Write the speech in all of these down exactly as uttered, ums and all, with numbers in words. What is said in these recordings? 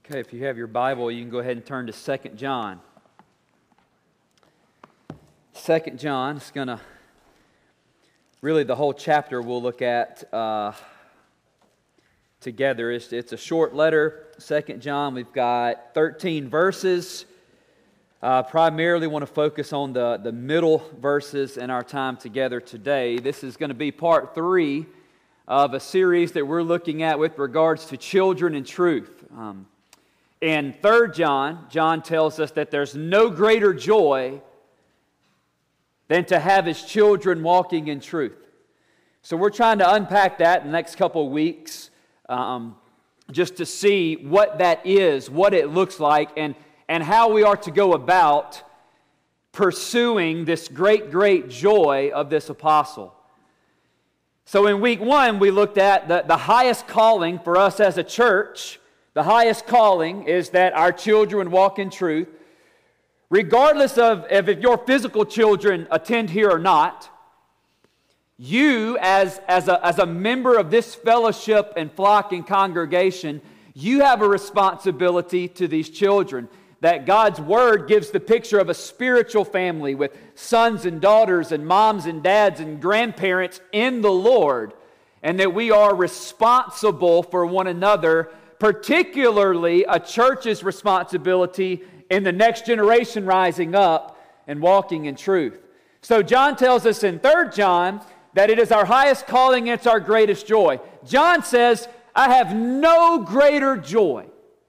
Okay, if you have your Bible, you can go ahead and turn to Second John. Second John is going to, really the whole chapter we'll look at uh, together. It's, it's a short letter, Second John. We've got thirteen verses. Uh, primarily want to focus on the, the middle verses in our time together today. This is going to be part three of a series that we're looking at with regards to children and truth. Um, in Third John, John tells us that there's no greater joy than to have his children walking in truth. So we're trying to unpack that in the next couple of weeks, um, just to see what that is, what it looks like, and, and how we are to go about pursuing this great, great joy of this apostle. So in week one, we looked at the, the highest calling for us as a church. The highest calling is that our children walk in truth. Regardless of, of if your physical children attend here or not, you as, as, a, as a member of this fellowship and flock and congregation, you have a responsibility to these children. That God's Word gives the picture of a spiritual family with sons and daughters and moms and dads and grandparents in the Lord. And that we are responsible for one another, particularly a church's responsibility in the next generation rising up and walking in truth. So John tells us in Third John that it is our highest calling, it's our greatest joy. John says, I have no greater joy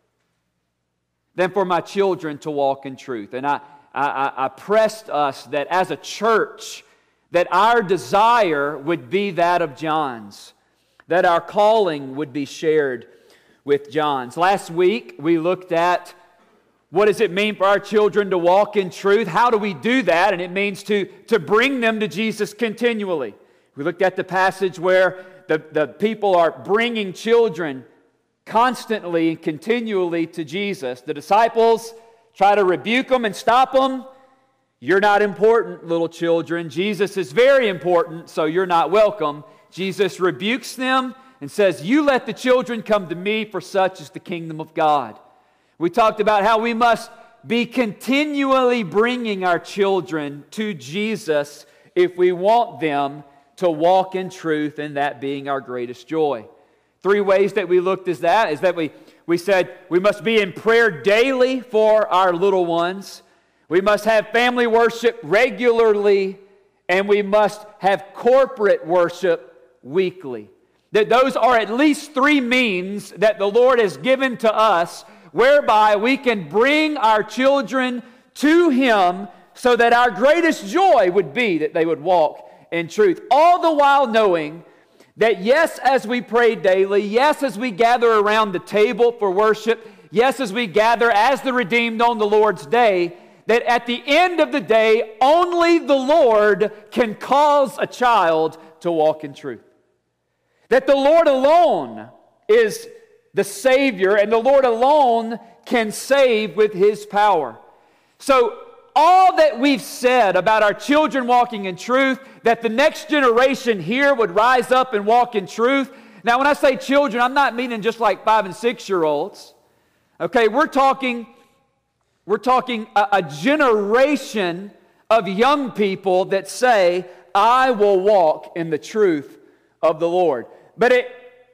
than for my children to walk in truth. And I, I, I pressed us that as a church, that our desire would be that of John's, that our calling would be shared with John's. Last week, we looked at what does it mean for our children to walk in truth? How do we do that? And it means to, to bring them to Jesus continually. We looked at the passage where the, the people are bringing children constantly and continually to Jesus. The disciples try to rebuke them and stop them. You're not important, little children. Jesus is very important, so you're not welcome. Jesus rebukes them and says, you let the children come to me, for such is the kingdom of God. We talked about how we must be continually bringing our children to Jesus if we want them to walk in truth, and that being our greatest joy. Three ways that we looked at that is that we, we said we must be in prayer daily for our little ones. We must have family worship regularly, and we must have corporate worship weekly. That those are at least three means that the Lord has given to us whereby we can bring our children to Him so that our greatest joy would be that they would walk in truth. All the while knowing that yes, as we pray daily, yes, as we gather around the table for worship, yes, as we gather as the redeemed on the Lord's day, that at the end of the day, only the Lord can cause a child to walk in truth. That the Lord alone is the Savior, and the Lord alone can save with His power. So, all that we've said about our children walking in truth, that the next generation here would rise up and walk in truth. Now, when I say children, I'm not meaning just like five and six-year-olds. Okay, we're talking, we're talking a, a generation of young people that say, I will walk in the truth of the Lord. But it,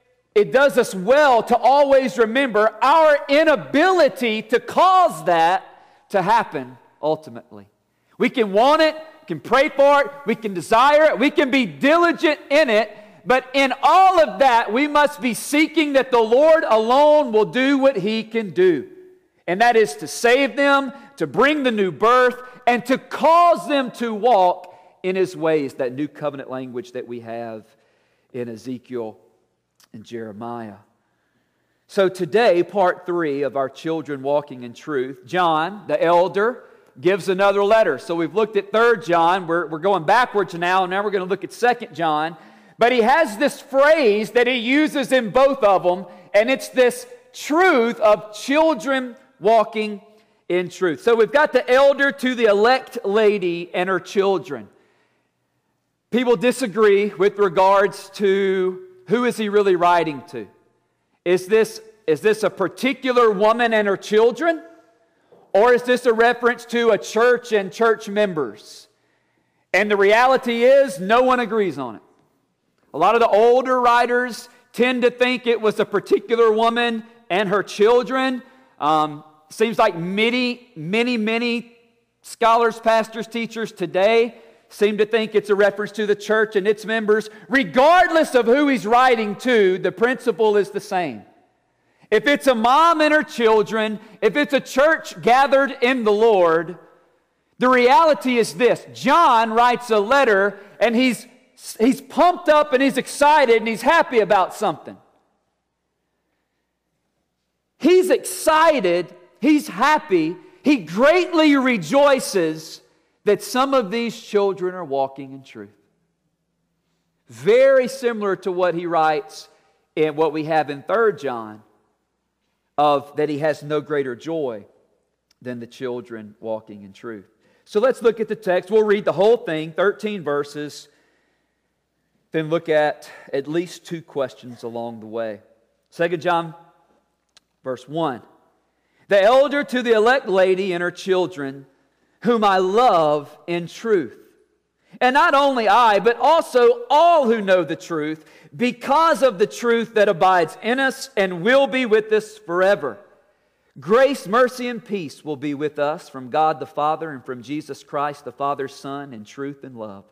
it does us well to always remember our inability to cause that to happen ultimately. We can want it, can pray for it, we can desire it, we can be diligent in it, but in all of that, we must be seeking that the Lord alone will do what He can do. And that is to save them, to bring the new birth, and to cause them to walk in His ways, that new covenant language that we have in Ezekiel and Jeremiah. So today, part three of our children walking in truth, John, the elder, gives another letter. So we've looked at Third John, we're, we're going backwards now, and now we're going to look at Second John. But he has this phrase that he uses in both of them, and it's this truth of children walking in truth. So we've got the elder to the elect lady and her children. People disagree with regards to who is he really writing to. Is this is this a particular woman and her children? Or is this a reference to a church and church members? And the reality is, no one agrees on it. A lot of the older writers tend to think it was a particular woman and her children. Um, seems like many, many, many scholars, pastors, teachers today seem to think it's a reference to the church and its members. Regardless of who he's writing to, the principle is the same. If it's a mom and her children, if it's a church gathered in the Lord, the reality is this. John writes a letter and he's, he's pumped up and he's excited and he's happy about something. He's excited, he's happy, he greatly rejoices that some of these children are walking in truth. Very similar to what he writes in what we have in Third John, of that he has no greater joy than the children walking in truth. So let's look at the text. We'll read the whole thing, thirteen verses, then look at at least two questions along the way. Second John, verse one. The elder to the elect lady and her children, whom I love in truth. And not only I, but also all who know the truth, because of the truth that abides in us and will be with us forever. Grace, mercy, and peace will be with us from God the Father and from Jesus Christ, the Father's Son, in truth and love.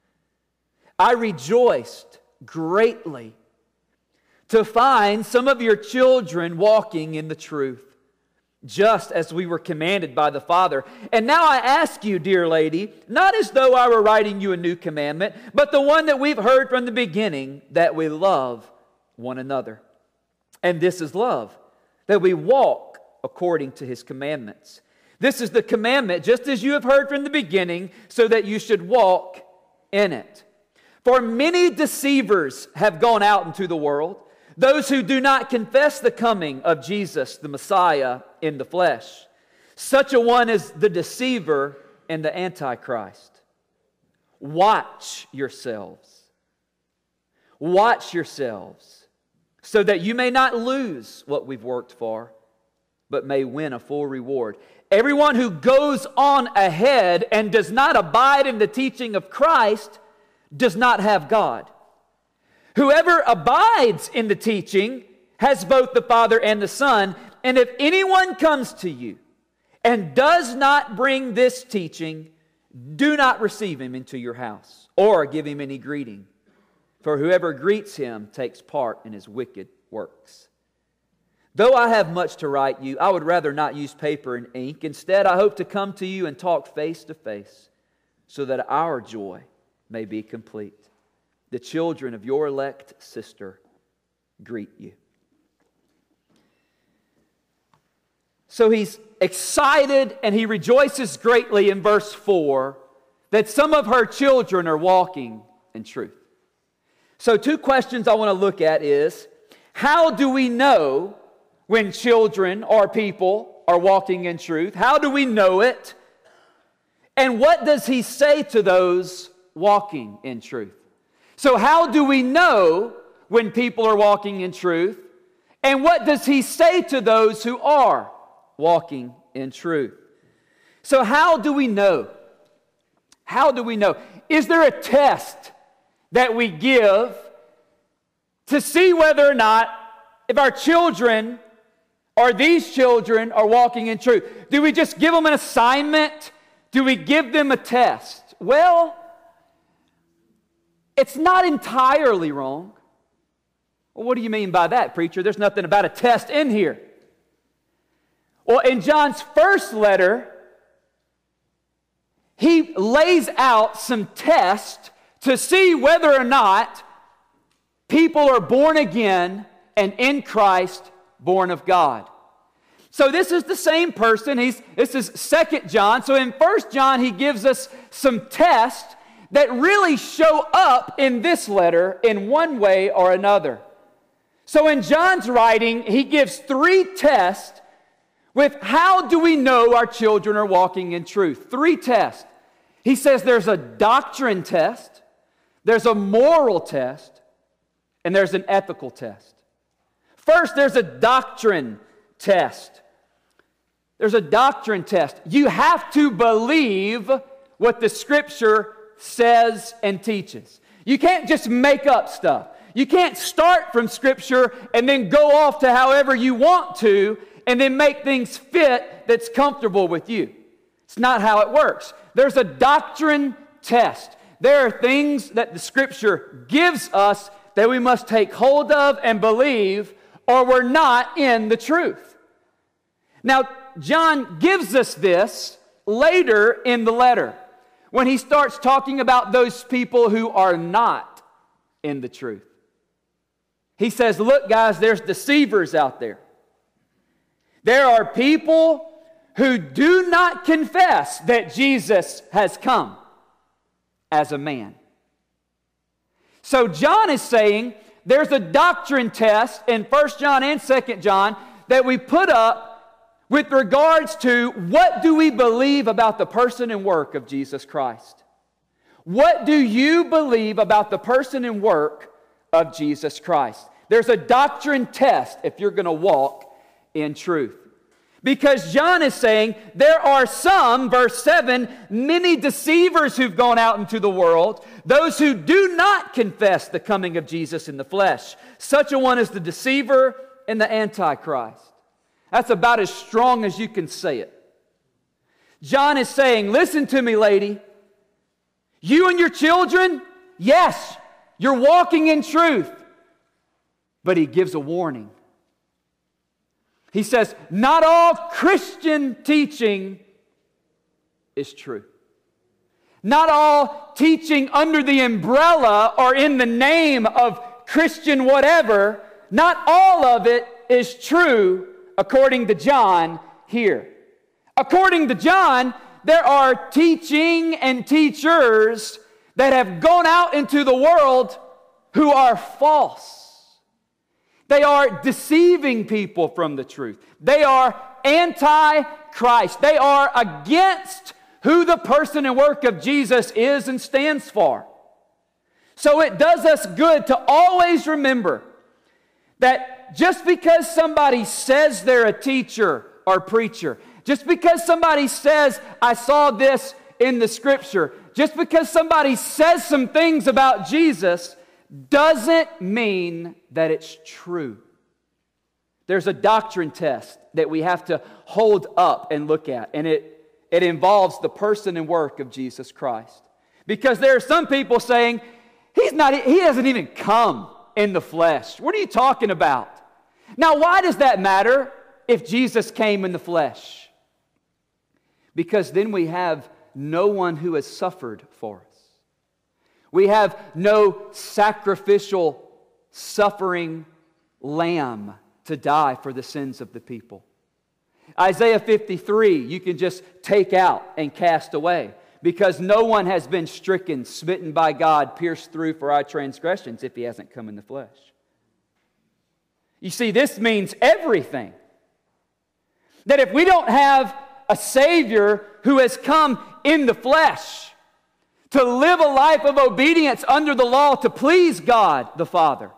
I rejoiced greatly to find some of your children walking in the truth, just as we were commanded by the Father. And now I ask you, dear lady, not as though I were writing you a new commandment, but the one that we've heard from the beginning, that we love one another. And this is love, that we walk according to His commandments. This is the commandment, just as you have heard from the beginning, so that you should walk in it. For many deceivers have gone out into the world, those who do not confess the coming of Jesus, the Messiah, in the flesh. Such a one is the deceiver and the Antichrist. Watch yourselves. Watch yourselves, so that you may not lose what we've worked for, but may win a full reward. Everyone who goes on ahead and does not abide in the teaching of Christ does not have God. Whoever abides in the teaching has both the Father and the Son. And if anyone comes to you and does not bring this teaching, do not receive him into your house or give him any greeting. For whoever greets him takes part in his wicked works. Though I have much to write you, I would rather not use paper and ink. Instead, I hope to come to you and talk face to face, so that our joy may be complete. The children of your elect sister greet you. So he's excited and he rejoices greatly in verse four that some of her children are walking in truth. So two questions I want to look at is, how do we know when children or people are walking in truth? How do we know it? And what does he say to those walking in truth? So how do we know when people are walking in truth? And what does he say to those who are walking in truth? So how do we know? How do we know? Is there a test that we give to see whether or not if our children or these children are walking in truth? Do we just give them an assignment? Do we give them a test? Well, it's not entirely wrong. Well, what do you mean by that, preacher? There's nothing about a test in here. Well, in John's first letter, he lays out some tests to see whether or not people are born again and in Christ, born of God. So this is the same person. He's, this is Second John. So in First John, he gives us some tests that really show up in this letter in one way or another. So in John's writing, he gives three tests with how do we know our children are walking in truth. Three tests. He says there's a doctrine test, there's a moral test, and there's an ethical test. First, there's a doctrine test. There's a doctrine test. You have to believe what the Scripture says and teaches. You can't just make up stuff. You can't start from Scripture and then go off to however you want to and then make things fit that's comfortable with you. It's not how it works. There's a doctrine test. There are things that the Scripture gives us that we must take hold of and believe, or we're not in the truth. Now, John gives us this later in the letter when he starts talking about those people who are not in the truth. He says, look, guys, there's deceivers out there. There are people who do not confess that Jesus has come as a man. So John is saying there's a doctrine test in First John and Second John that we put up with regards to what do we believe about the person and work of Jesus Christ. What do you believe about the person and work of Jesus Christ? There's a doctrine test if you're going to walk in truth. Because John is saying there are some, verse seven, many deceivers who've gone out into the world, those who do not confess the coming of Jesus in the flesh. Such a one is the deceiver and the Antichrist. That's about as strong as you can say it. John is saying, listen to me, lady. You and your children, yes, you're walking in truth. But he gives a warning. He says, not all Christian teaching is true. Not all teaching under the umbrella or in the name of Christian whatever, not all of it is true according to John here. According to John, there are teaching and teachers that have gone out into the world who are false. They are deceiving people from the truth. They are anti-Christ. They are against who the person and work of Jesus is and stands for. So it does us good to always remember that just because somebody says they're a teacher or preacher, just because somebody says, I saw this in the Scripture, just because somebody says some things about Jesus, doesn't mean that it's true. There's a doctrine test that we have to hold up and look at, and it, it involves the person and work of Jesus Christ. Because there are some people saying, He's not, He hasn't even come in the flesh. What are you talking about? Now, why does that matter if Jesus came in the flesh? Because then we have no one who has suffered for us. We have no sacrificial, suffering lamb to die for the sins of the people. Isaiah fifty-three, you can just take out and cast away, because no one has been stricken, smitten by God, pierced through for our transgressions if He hasn't come in the flesh. You see, this means everything. That if we don't have a Savior who has come in the flesh to live a life of obedience under the law to please God the Father,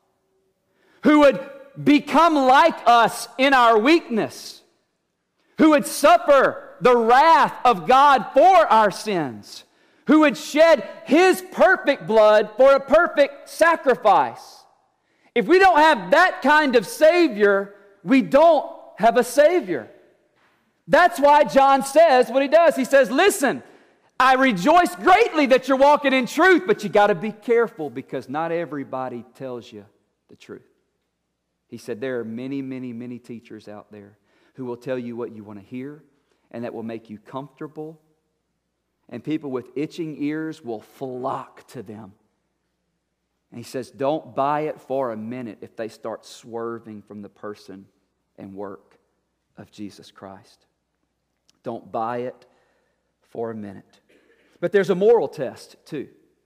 who would become like us in our weakness, who would suffer the wrath of God for our sins, who would shed His perfect blood for a perfect sacrifice. If we don't have that kind of Savior, we don't have a Savior. That's why John says what he does. He says, listen, I rejoice greatly that you're walking in truth, but you got to be careful because not everybody tells you the truth. He said there are many, many, many teachers out there who will tell you what you want to hear and that will make you comfortable. And people with itching ears will flock to them. And he says, don't buy it for a minute if they start swerving from the person and work of Jesus Christ. Don't buy it for a minute. But there's a moral test too.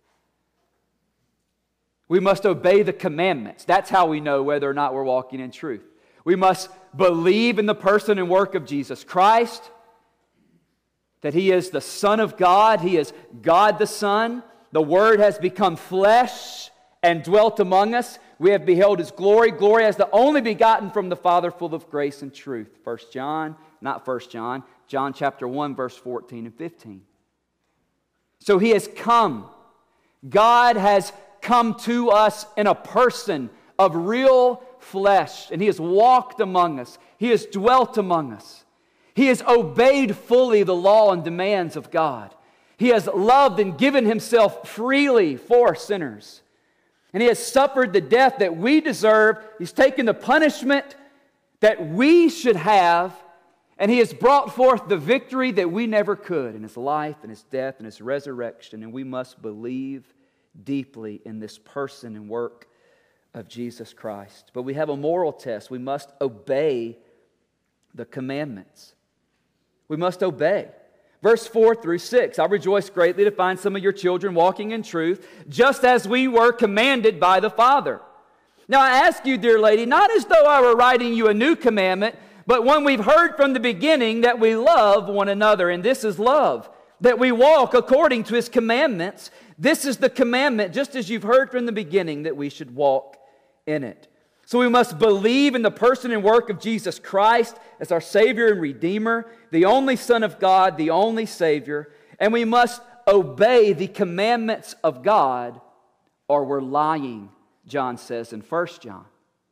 We must obey the commandments. That's how we know whether or not we're walking in truth. We must believe in the person and work of Jesus Christ, that He is the Son of God. He is God the Son. The Word has become flesh and dwelt among us. We have beheld His glory, glory as the only begotten from the Father, full of grace and truth. First John, not First John, John chapter one, verse fourteen and fifteen. So He has come. God has come to us in a person of real flesh, and He has walked among us. He has dwelt among us. He has obeyed fully the law and demands of God. He has loved and given Himself freely for sinners. And He has suffered the death that we deserve. He's taken the punishment that we should have, and He has brought forth the victory that we never could in His life and His death and His resurrection. And we must believe deeply in this person and work of Jesus Christ. But we have a moral test. We must obey the commandments. We must obey. Verse four through six, I rejoice greatly to find some of your children walking in truth, just as we were commanded by the Father. Now I ask you, dear lady, not as though I were writing you a new commandment, but one we've heard from the beginning, that we love one another. And this is love, that we walk according to His commandments. This is the commandment, just as you've heard from the beginning, that we should walk in it. So we must believe in the person and work of Jesus Christ as our Savior and Redeemer, the only Son of God, the only Savior. And we must obey the commandments of God, or we're lying, John says in First John.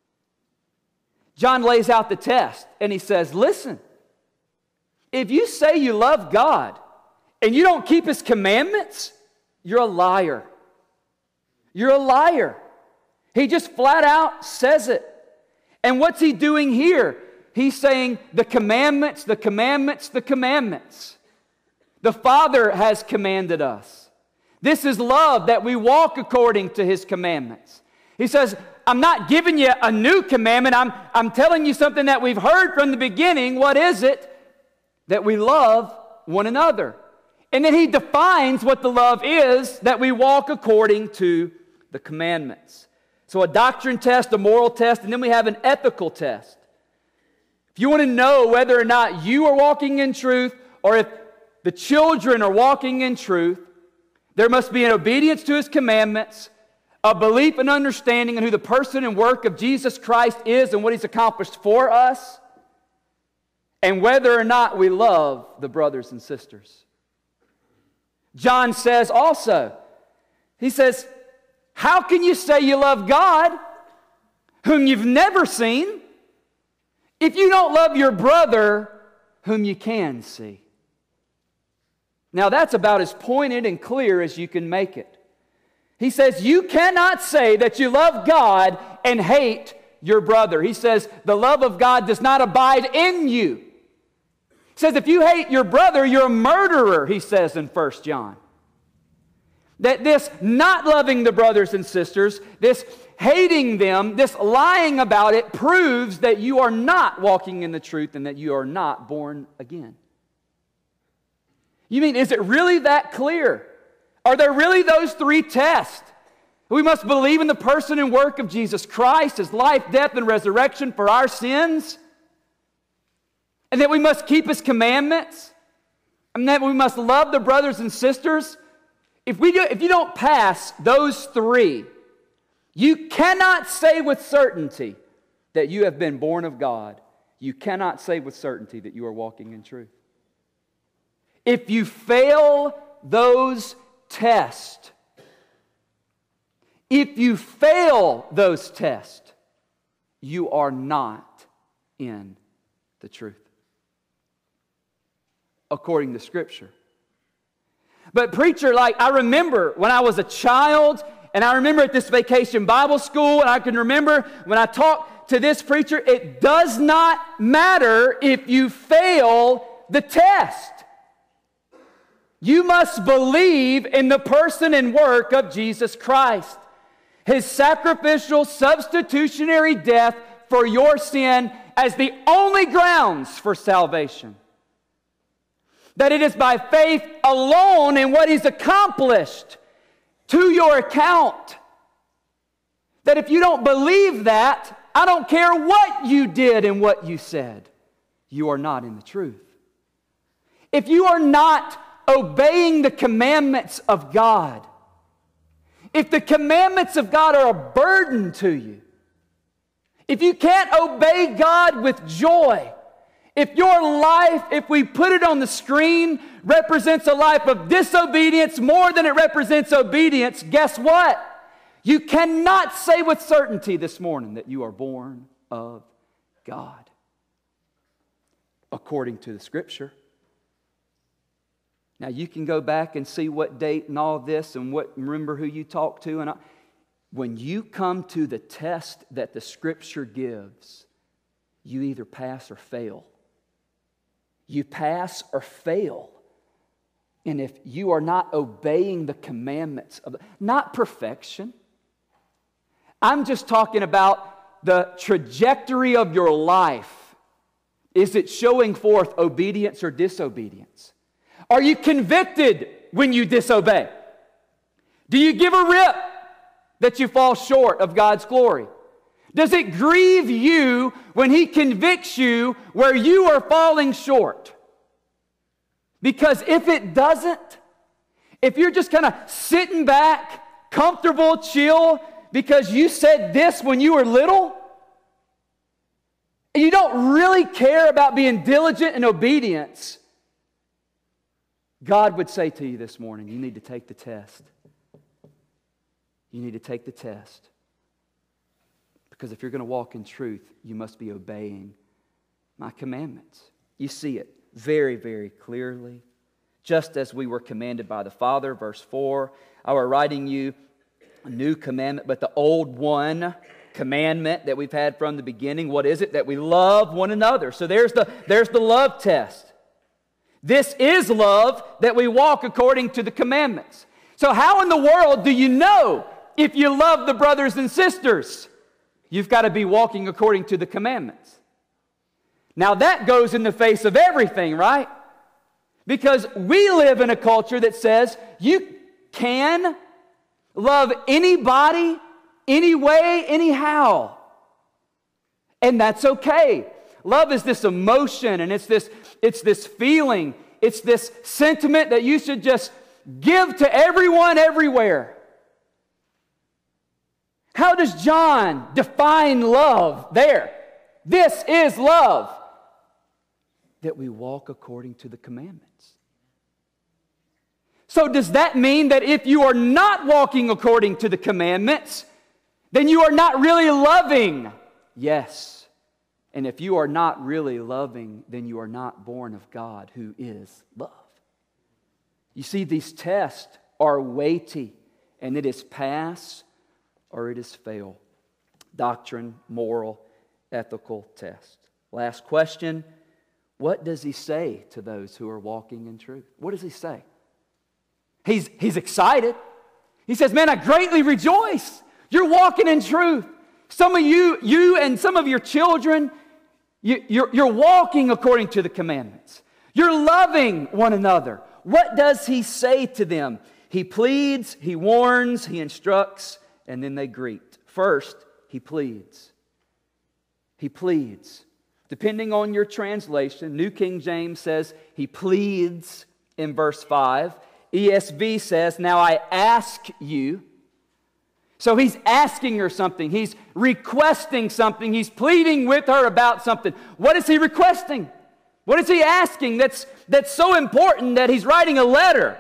John lays out the test, and he says, listen, if you say you love God and you don't keep His commandments, you're a liar. You're a liar. He just flat out says it. And what's He doing here? He's saying the commandments, the commandments, the commandments. The Father has commanded us. This is love, that we walk according to His commandments. He says, I'm not giving you a new commandment. I'm, I'm telling you something that we've heard from the beginning. What is it? That we love one another. And then He defines what the love is, that we walk according to the commandments. So a doctrine test, a moral test, and then we have an ethical test. If you want to know whether or not you are walking in truth, or if the children are walking in truth, there must be an obedience to His commandments, a belief and understanding in who the person and work of Jesus Christ is and what He's accomplished for us, and whether or not we love the brothers and sisters. John says also, he says, how can you say you love God whom you've never seen if you don't love your brother whom you can see? Now that's about as pointed and clear as you can make it. He says you cannot say that you love God and hate your brother. He says the love of God does not abide in you. He says if you hate your brother, you're a murderer, he says in First John. That this not loving the brothers and sisters, this hating them, this lying about it, proves that you are not walking in the truth and that you are not born again. You mean, is it really that clear? Are there really those three tests? We must believe in the person and work of Jesus Christ, His life, death, and resurrection for our sins, and that we must keep His commandments, and that we must love the brothers and sisters. If we do, if you don't pass those three, you cannot say with certainty that you have been born of God. You cannot say with certainty that you are walking in truth. If you fail those tests, if you fail those tests, you are not in the truth, according to Scripture. But preacher, like I remember when I was a child, and I remember at this vacation Bible school, and I can remember when I talked to this preacher, it does not matter if you fail the test. You must believe in the person and work of Jesus Christ. His sacrificial, substitutionary death for your sin as the only grounds for salvation. That it is by faith alone in what He's accomplished to your account. That if you don't believe that, I don't care what you did and what you said, you are not in the truth. If you are not obeying the commandments of God, if the commandments of God are a burden to you, if you can't obey God with joy, if your life, if we put it on the screen, represents a life of disobedience more than it represents obedience, guess what? You cannot say with certainty this morning that you are born of God, according to the Scripture. Now, you can go back and see what date and all this and what remember who you talked to. And I, when you come to the test that the Scripture gives, you either pass or fail. You pass or fail. And if you are not obeying the commandments of, not perfection, I'm just talking about the trajectory of your life. Is it showing forth obedience or disobedience? Are you convicted when you disobey? Do you give a rip that you fall short of God's glory? Does it grieve you when He convicts you where you are falling short? Because if it doesn't, if you're just kind of sitting back, comfortable, chill, because you said this when you were little, and you don't really care about being diligent in obedience, God would say to you this morning, you need to take the test. You need to take the test. Because if you're going to walk in truth, you must be obeying my commandments. You see it very, very clearly. Just as we were commanded by the Father, verse four, I were writing you a new commandment, but the old one commandment that we've had from the beginning, what is it? That we love one another. So there's the, there's the love test. This is love, that we walk according to the commandments. So how in the world do you know if you love the brothers and sisters? You've got to be walking according to the commandments. Now that goes in the face of everything, right? Because we live in a culture that says you can love anybody, any way, anyhow. And that's okay. Love is this emotion, and it's this, it's this feeling, it's this sentiment that you should just give to everyone everywhere. How does John define love there? This is love. That we walk according to the commandments. So does that mean that if you are not walking according to the commandments, then you are not really loving? Yes. And if you are not really loving, then you are not born of God, who is love. You see, these tests are weighty, and it is pass or it is fail. Doctrine, moral, ethical test. Last question. What does he say to those who are walking in truth? What does he say? He's, he's excited. He says, man, I greatly rejoice. You're walking in truth. Some of you, you and some of your children, you, you're, you're walking according to the commandments. You're loving one another. What does he say to them? He pleads, he warns, he instructs, and then they greet. First, he pleads. He pleads. Depending on your translation, New King James says he pleads in verse five. E S V says, now I ask you. So he's asking her something. He's requesting something. He's pleading with her about something. What is he requesting? What is he asking that's, that's so important that he's writing a letter?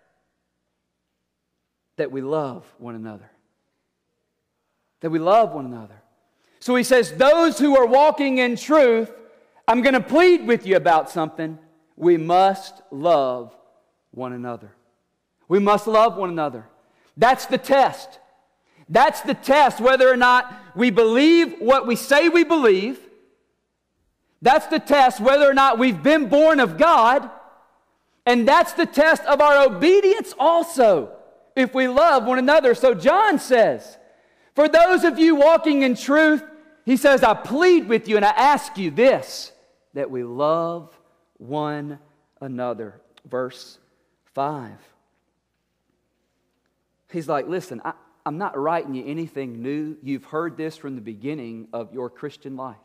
That we love one another. That we love one another. So he says, those who are walking in truth, I'm going to plead with you about something. We must love one another. We must love one another. That's the test. That's the test, whether or not we believe what we say we believe. That's the test, whether or not we've been born of God. And that's the test of our obedience also, if we love one another. So John says, for those of you walking in truth, he says, I plead with you and I ask you this, that we love one another. Verse five. He's like, listen, I, I'm not writing you anything new. You've heard this from the beginning of your Christian life.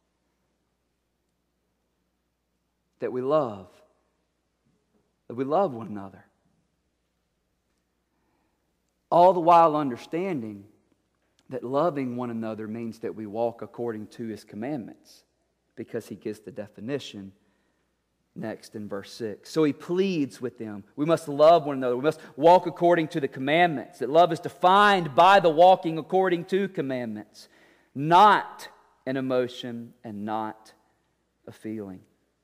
That we love. That we love one another. all the while understanding that loving one another means that we walk according to His commandments, because He gives the definition next in verse six. So He pleads with them. We must love one another. We must walk according to the commandments. That love is defined by the walking according to commandments, not an emotion and not a feeling.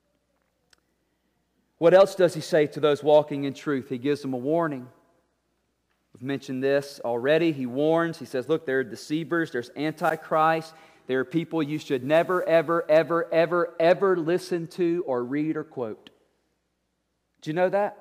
What else does He say to those walking in truth? He gives them a warning. We've mentioned this already. He warns. He says, look, there are deceivers. There's Antichrist. There are people you should never, ever, ever, ever, ever listen to or read or quote. Do you know that?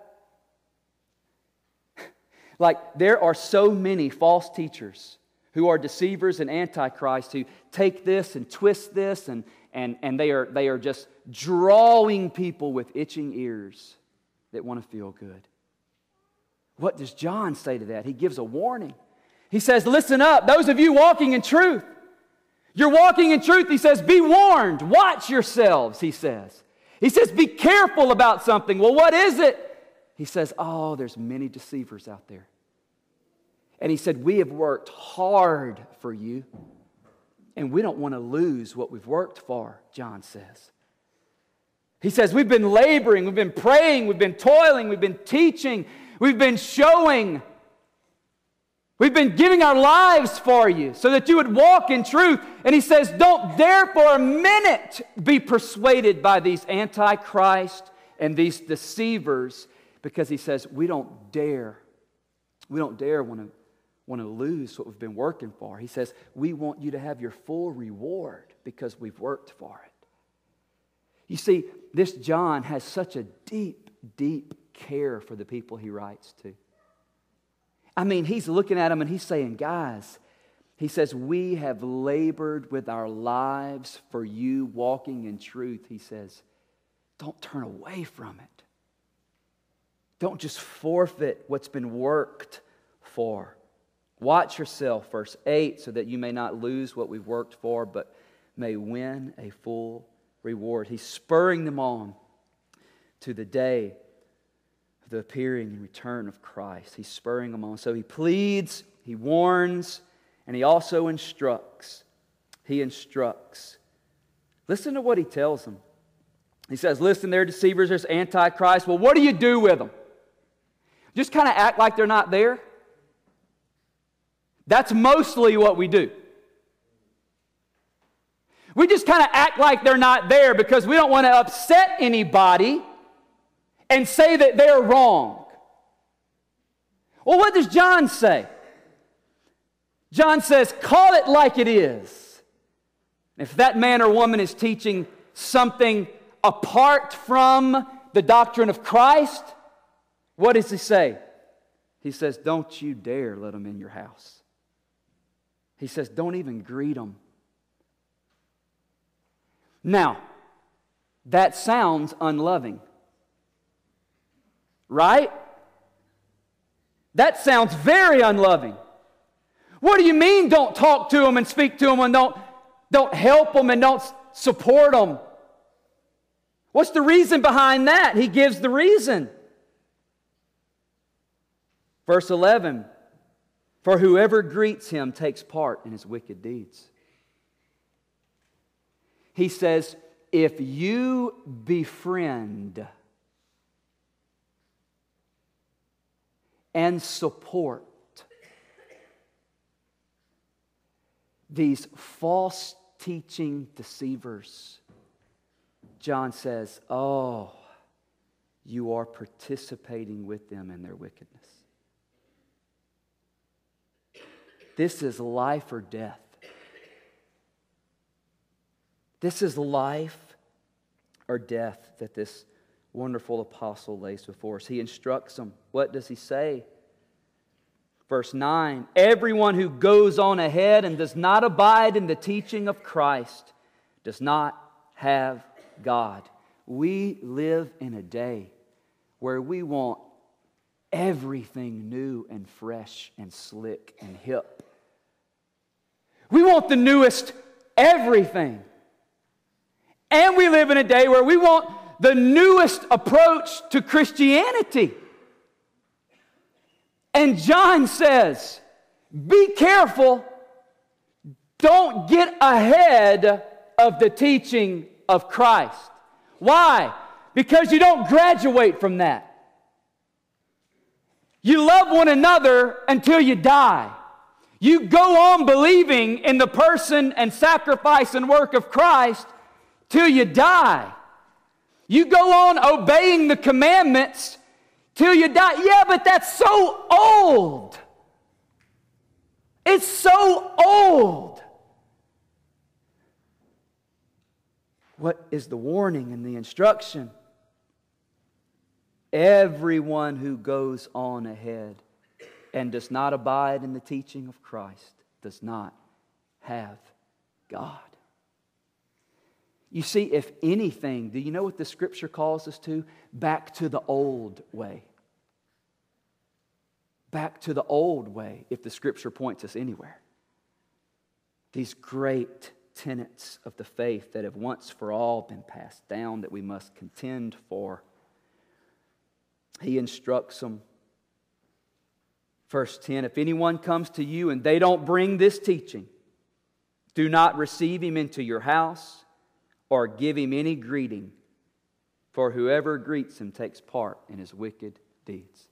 Like, there are so many false teachers who are deceivers and Antichrist who take this and twist this, and, and, and they are, they are just drawing people with itching ears that want to feel good. What does John say to that? He gives a warning. He says, listen up, those of you walking in truth. You're walking in truth. He says, be warned. Watch yourselves, he says. He says, be careful about something. Well, what is it? He says, oh, there's many deceivers out there. And he said, we have worked hard for you, and we don't want to lose what we've worked for, John says. He says, we've been laboring, we've been praying, we've been toiling, we've been teaching, we've been showing. We've been giving our lives for you so that you would walk in truth. And he says, don't dare for a minute be persuaded by these Antichrist and these deceivers, because he says, we don't dare, we don't dare want to, want to lose what we've been working for. He says, we want you to have your full reward because we've worked for it. You see, this John has such a deep, deep care for the people he writes to. I mean, he's looking at them and he's saying, guys, he says, we have labored with our lives for you walking in truth. He says, don't turn away from it. Don't just forfeit what's been worked for. Watch yourself, verse eight, so that you may not lose what we've worked for, but may win a full reward. He's spurring them on to the day the appearing and return of Christ. He's spurring them on. So he pleads, he warns, and he also instructs. He instructs. Listen to what he tells them. He says, listen, they're deceivers, there's Antichrist. Well, what do you do with them? Just kind of act like they're not there? That's mostly what we do. We just kind of act like they're not there because we don't want to upset anybody and say that they're wrong. Well, what does John say? John says, call it like it is. If that man or woman is teaching something apart from the doctrine of Christ, what does he say? He says, don't you dare let them in your house. He says, don't even greet them. Now, that sounds unloving. Right? That sounds very unloving. What do you mean don't talk to them and speak to them and don't, don't help them and don't support them? What's the reason behind that? He gives the reason. Verse eleven, for whoever greets him takes part in his wicked deeds. He says, if you befriend and support these false teaching deceivers, John says, oh, you are participating with them in their wickedness. This is life or death. This is life or death that this wonderful apostle lays before us. He instructs them. What does he say? Verse nine, everyone who goes on ahead and does not abide in the teaching of Christ does not have God. We live in a day where we want everything new and fresh and slick and hip. We want the newest everything. And we live in a day where we want the newest approach to Christianity. And John says, be careful. Don't get ahead of the teaching of Christ. Why? Because you don't graduate from that. You love one another until you die. You go on believing in the person and sacrifice and work of Christ till you die. You go on obeying the commandments till you die. Yeah, but that's so old. It's so old. What is the warning and the instruction? Everyone who goes on ahead and does not abide in the teaching of Christ does not have God. You see, if anything, do you know what the Scripture calls us to? Back to the old way. Back to the old way, if the Scripture points us anywhere. These great tenets of the faith that have once for all been passed down that we must contend for. He instructs them. Verse ten, if anyone comes to you and they don't bring this teaching, do not receive him into your house or give him any greeting, for whoever greets him takes part in his wicked deeds.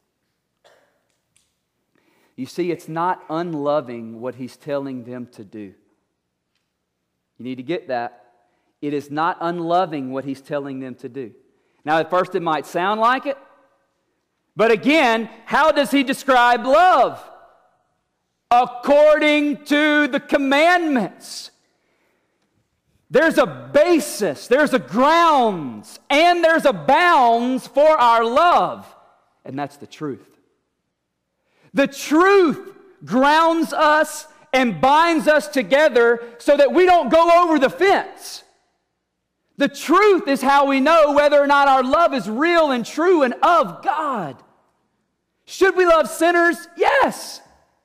You see, it's not unloving what he's telling them to do. You need to get that. It is not unloving what he's telling them to do. Now, at first it might sound like it, but again, how does he describe love? According to the commandments. There's a basis, there's a grounds, and there's a bounds for our love. And that's the truth. The truth grounds us and binds us together so that we don't go over the fence. The truth is how we know whether or not our love is real and true and of God. Should we love sinners? Yes.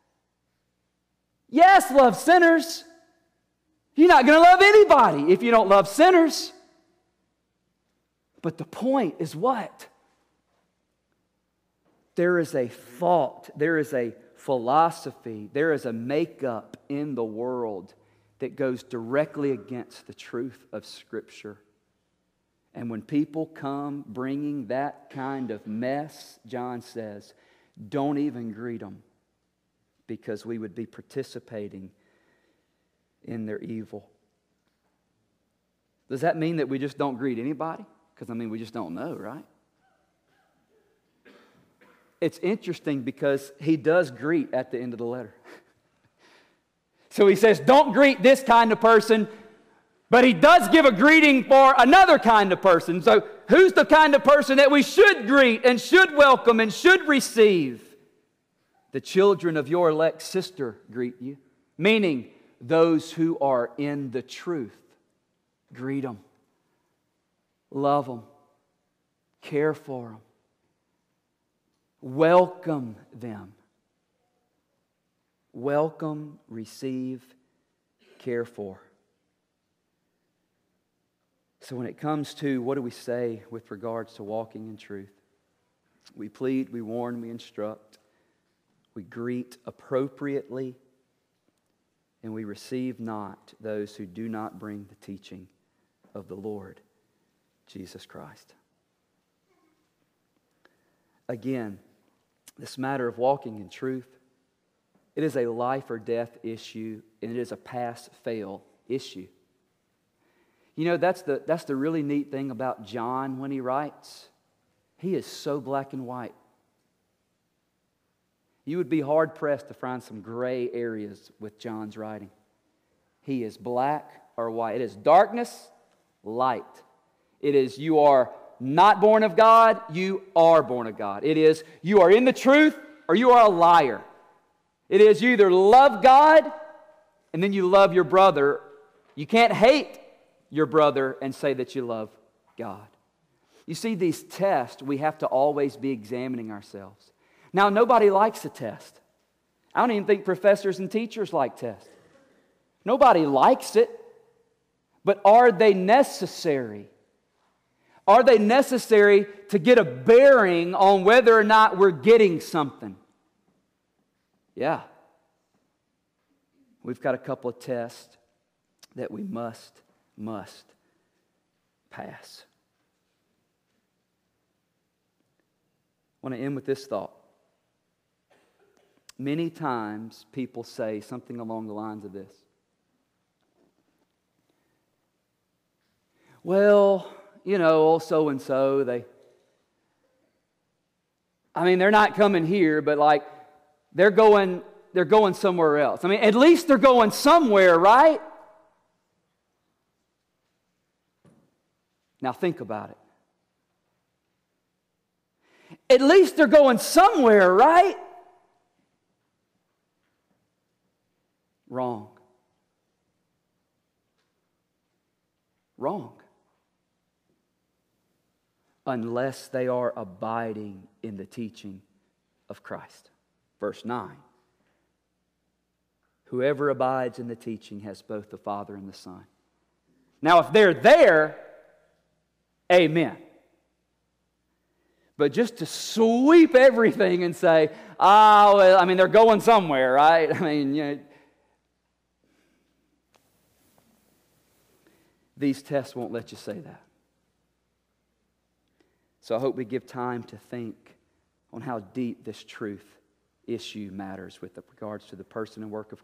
Yes, love sinners. You're not going to love anybody if you don't love sinners. But the point is what? There is a thought, there is a philosophy, there is a makeup in the world that goes directly against the truth of Scripture. And when people come bringing that kind of mess, John says, don't even greet them, because we would be participating in their evil. Does that mean that we just don't greet anybody? Because, I mean, we just don't know, right? It's interesting because he does greet at the end of the letter. So he says, don't greet this kind of person, but he does give a greeting for another kind of person. So who's the kind of person that we should greet and should welcome and should receive? The children of your elect sister greet you. Meaning, those who are in the truth. Greet them. Love them. Care for them. Welcome them. Welcome, receive, care for. So when it comes to what do we say with regards to walking in truth? We plead, we warn, we instruct, we greet appropriately, and we receive not those who do not bring the teaching of the Lord Jesus Christ. Again, this matter of walking in truth, it is a life or death issue, and it is a pass-fail issue. You know, that's the, that's the really neat thing about John when he writes. He is so black and white. You would be hard-pressed to find some gray areas with John's writing. He is black or white. It is darkness, light. It is you are not born of God, you are born of God. It is you are in the truth or you are a liar. It is you either love God and then you love your brother. You can't hate your brother and say that you love God. You see, these tests, we have to always be examining ourselves. Now, nobody likes a test. I don't even think professors and teachers like tests. Nobody likes it. But are they necessary? Are they necessary to get a bearing on whether or not we're getting something? Yeah. We've got a couple of tests that we must, must pass. I want to end with this thought. Many times people say something along the lines of this. Well, you know, so-and-so, they, I mean, they're not coming here, but like, they're going, they're going somewhere else. I mean, at least they're going somewhere, right? Now think about it. At least they're going somewhere, right? Wrong. Wrong. Unless they are abiding in the teaching of Christ. Verse nine. Whoever abides in the teaching has both the Father and the Son. Now, if they're there, amen. But just to sweep everything and say, ah, oh, well, I mean, they're going somewhere, right? I mean, you know, these tests won't let you say that. So I hope we give time to think on how deep this truth issue matters with regards to the person and work of